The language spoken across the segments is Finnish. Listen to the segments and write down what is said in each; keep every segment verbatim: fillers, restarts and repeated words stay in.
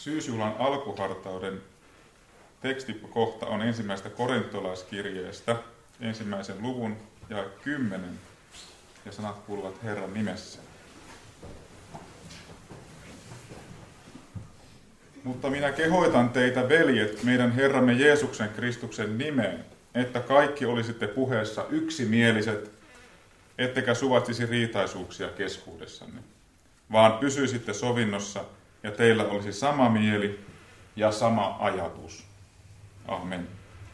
Syysjuhlan alkuhartauden tekstikohta on ensimmäisestä korintolaiskirjeestä, ensimmäisen luvun ja kymmenen, ja sanat kuuluvat Herran nimessä. Mutta minä kehoitan teitä, veljet, meidän Herramme Jeesuksen Kristuksen nimeen, että kaikki olisitte puheessa yksimieliset, ettekä suvaitsisi riitaisuuksia keskuudessanne, vaan pysyisitte sovinnossa ja teillä olisi sama mieli ja sama ajatus. Amen.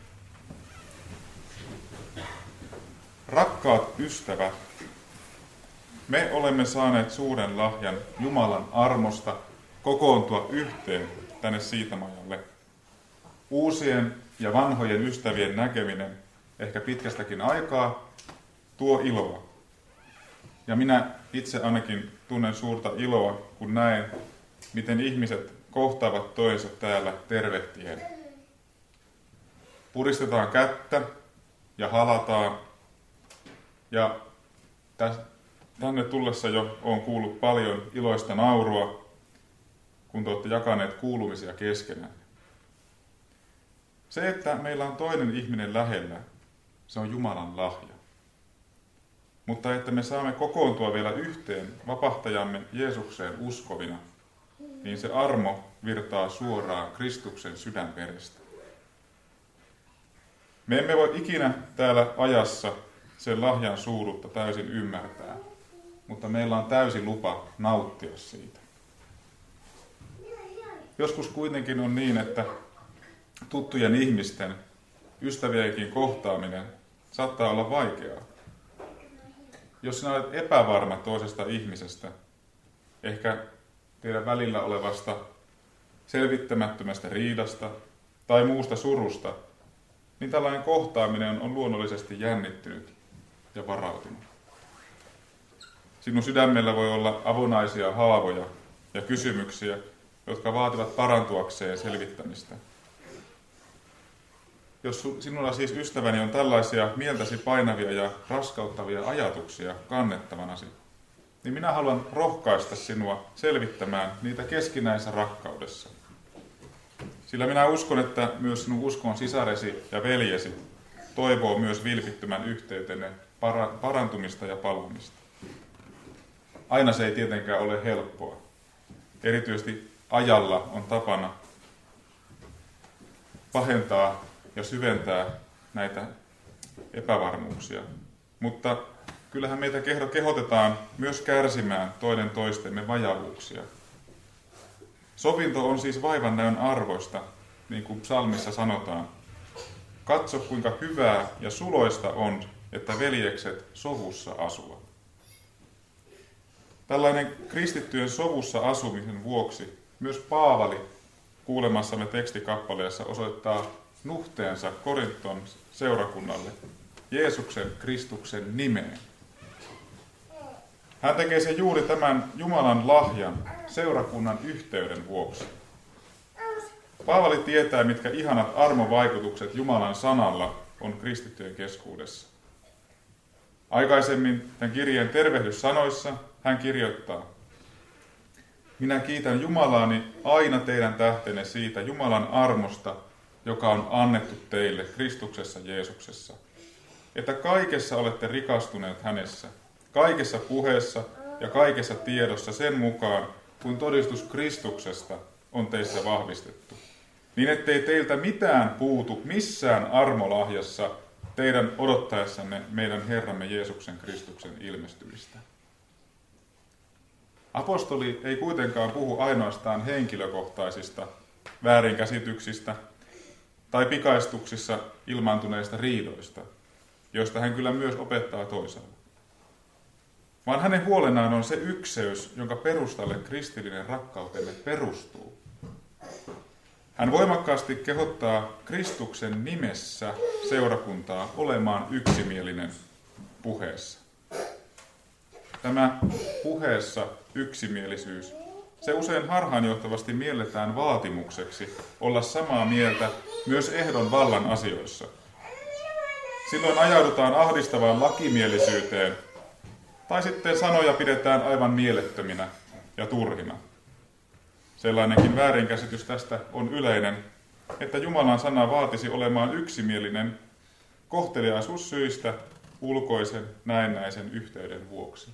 Rakkaat ystävät, me olemme saaneet suuren lahjan Jumalan armosta kokoontua yhteen tänne Siitamajalle. Uusien ja vanhojen ystävien näkeminen, ehkä pitkästäkin aikaa, tuo iloa. Ja minä itse ainakin tunnen suurta iloa, kun näen, miten ihmiset kohtaavat toisensa täällä tervehtien. Puristetaan kättä ja halataan. Ja tänne tullessa jo on kuullut paljon iloista naurua, kun te olette jakaneet kuulumisia keskenään. Se, että meillä on toinen ihminen lähellä, se on Jumalan lahja. Mutta että me saamme kokoontua vielä yhteen vapahtajamme Jeesukseen uskovina, niin se armo virtaa suoraan Kristuksen sydänverestä. Me emme voi ikinä täällä ajassa sen lahjan suuruutta täysin ymmärtää, mutta meillä on täysi lupa nauttia siitä. Joskus kuitenkin on niin, että tuttujen ihmisten, ystävienkin kohtaaminen saattaa olla vaikeaa. Jos sinä olet epävarma toisesta ihmisestä, ehkä teidän välillä olevasta selvittämättömästä riidasta tai muusta surusta, niin tällainen kohtaaminen on luonnollisesti jännittynyt ja varautunut. Sinun sydämellä voi olla avonaisia haavoja ja kysymyksiä, jotka vaativat parantuakseen selvittämistä. Jos sinulla siis ystäväni on tällaisia mieltäsi painavia ja raskauttavia ajatuksia kannettavanasi, niin minä haluan rohkaista sinua selvittämään niitä keskinäisessä rakkaudessa. Sillä minä uskon, että myös sinun uskon sisaresi ja veljesi toivoo myös vilpittömän yhteytenne parantumista ja palaamista. Aina se ei tietenkään ole helppoa. Erityisesti ajalla on tapana pahentaa ja syventää näitä epävarmuuksia. Mutta kyllähän meitä kehotetaan myös kärsimään toinen toistemme vajavuuksia. Sovinto on siis vaivannäön arvoista, niin kuin psalmissa sanotaan. Katso, kuinka hyvää ja suloista on, että veljekset sovussa asuvat. Tällainen kristittyjen sovussa asumisen vuoksi myös Paavali kuulemassamme tekstikappaleessa osoittaa nuhteensa Korinton seurakunnalle Jeesuksen Kristuksen nimeen. Hän tekee sen juuri tämän Jumalan lahjan seurakunnan yhteyden vuoksi. Paavali tietää, mitkä ihanat armovaikutukset Jumalan sanalla on kristittyjen keskuudessa. Aikaisemmin tämän kirjeen tervehdyssanoissa hän kirjoittaa: minä kiitän Jumalaani aina teidän tähtenne siitä Jumalan armosta, joka on annettu teille Kristuksessa Jeesuksessa, että kaikessa olette rikastuneet hänessä, kaikessa puheessa ja kaikessa tiedossa sen mukaan, kun todistus Kristuksesta on teissä vahvistettu, niin ettei teiltä mitään puutu missään armolahjassa teidän odottaessanne meidän Herramme Jeesuksen Kristuksen ilmestymistä. Apostoli ei kuitenkaan puhu ainoastaan henkilökohtaisista väärinkäsityksistä tai pikaistuksissa ilmaantuneista riidoista, joista hän kyllä myös opettaa toisaalla. Vaan hänen huolenaan on se ykseys, jonka perustalle kristillinen rakkautemme perustuu. Hän voimakkaasti kehottaa Kristuksen nimessä seurakuntaa olemaan yksimielinen puheessa. Tämä puheessa yksimielisyys, se usein harhaanjohtavasti mielletään vaatimukseksi olla samaa mieltä myös ehdon vallan asioissa. Silloin ajaudutaan ahdistavaan lakimielisyyteen, tai sitten sanoja pidetään aivan mielettöminä ja turhina. Sellainenkin väärinkäsitys tästä on yleinen, että Jumalan sana vaatisi olemaan yksimielinen kohteliaisuussyistä ulkoisen näennäisen yhteyden vuoksi.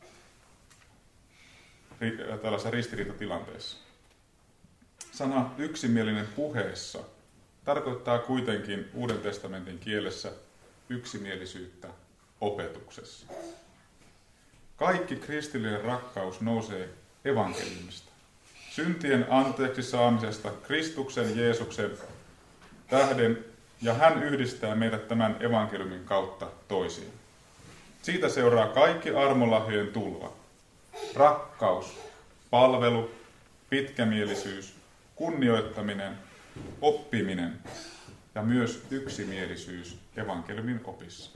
Tällaisessa ristiriitatilanteessa. Sana yksimielinen puheessa tarkoittaa kuitenkin Uuden testamentin kielessä yksimielisyyttä opetuksessa. Kaikki kristillinen rakkaus nousee evankeliumista. Syntien anteeksi saamisesta Kristuksen Jeesuksen tähden, ja hän yhdistää meidät tämän evankeliumin kautta toisiin. Siitä seuraa kaikki armolahjojen tulva. Rakkaus, palvelu, pitkämielisyys, kunnioittaminen, oppiminen ja myös yksimielisyys evankeliumin opissa.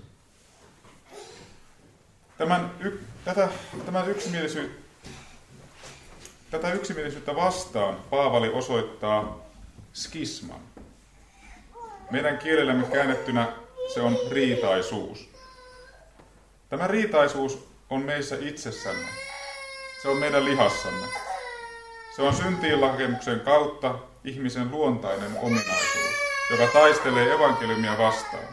Tämän, y, tätä, tämän yksimielisyy, tätä yksimielisyyttä vastaan Paavali osoittaa skisman. Meidän kielellämme käännettynä se on riitaisuus. Tämä riitaisuus on meissä itsessämme. Se on meidän lihassamme. Se on syntiinlakemuksen kautta ihmisen luontainen ominaisuus, joka taistelee evankeliumia vastaan.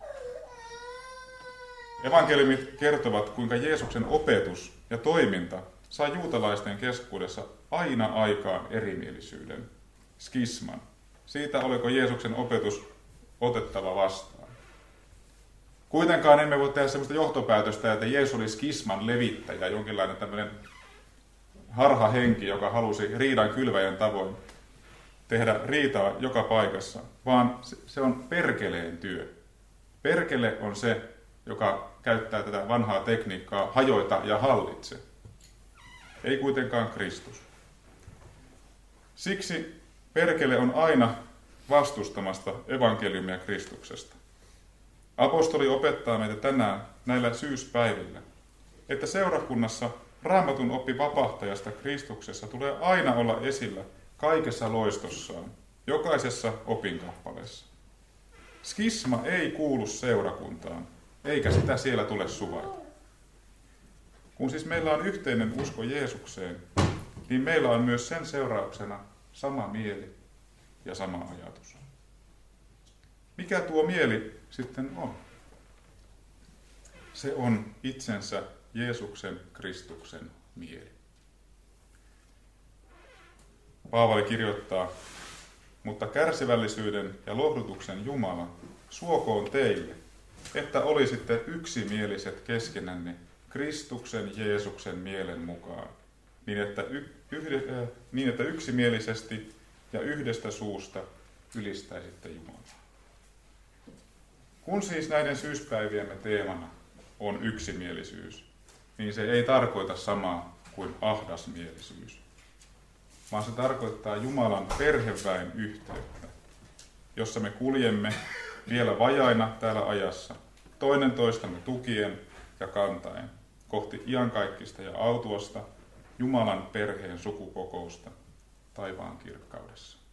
Evankeliumit kertovat, kuinka Jeesuksen opetus ja toiminta sai juutalaisten keskuudessa aina aikaan erimielisyyden, skisman. Siitä, oliko Jeesuksen opetus otettava vastaan. Kuitenkaan emme voi tehdä sellaista johtopäätöstä, että Jeesus oli skisman levittäjä, jonkinlainen tämmöinen harhahenki, joka halusi riidan kylväjän tavoin tehdä riitaa joka paikassa, vaan se on perkeleen työ. Perkele on se, joka käyttää tätä vanhaa tekniikkaa hajoita ja hallitse. Ei kuitenkaan Kristus. Siksi perkele on aina vastustamasta evankeliumia Kristuksesta. Apostoli opettaa meitä tänään näillä syyspäivillä, että seurakunnassa Raamatun oppi vapahtajasta Kristuksessa tulee aina olla esillä kaikessa loistossaan, jokaisessa opinkappaleessa. Skisma ei kuulu seurakuntaan, eikä sitä siellä tule suvaita. Kun siis meillä on yhteinen usko Jeesukseen, niin meillä on myös sen seurauksena sama mieli ja sama ajatus. Mikä tuo mieli sitten on? Se on itsensä Jeesuksen Kristuksen mieli. Paavali kirjoittaa, mutta kärsivällisyyden ja lohdutuksen Jumala suokoon teille, että olisitte yksimieliset keskenänne Kristuksen Jeesuksen mielen mukaan, niin että, y- yhde- äh, niin että yksimielisesti ja yhdestä suusta ylistäisitte Jumalaa. Kun siis näiden syyspäiviemme teemana on yksimielisyys, niin se ei tarkoita samaa kuin ahdasmielisyys, vaan se tarkoittaa Jumalan perheväen yhteyttä, jossa me kuljemme vielä vajaina täällä ajassa, toinen toistamme tukien ja kantaen, kohti iankaikkista ja autuasta Jumalan perheen sukukokousta taivaan kirkkaudessa.